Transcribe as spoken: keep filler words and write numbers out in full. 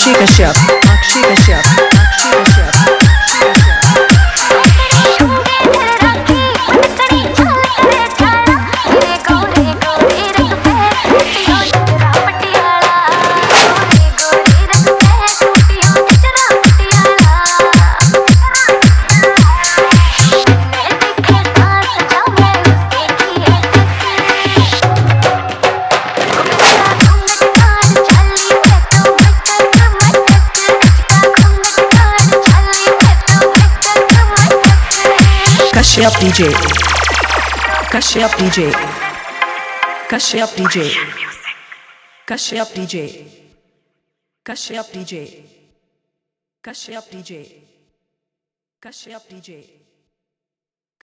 Akshi Kashyap, Akshi Kashyap, Akshi Kashyap, Akshi Kashyap. Kashyap D J, Kashyap D J, Kashyap D J, Kashyap D J, Kashyap D J, Kashyap D J, Kashyap D J.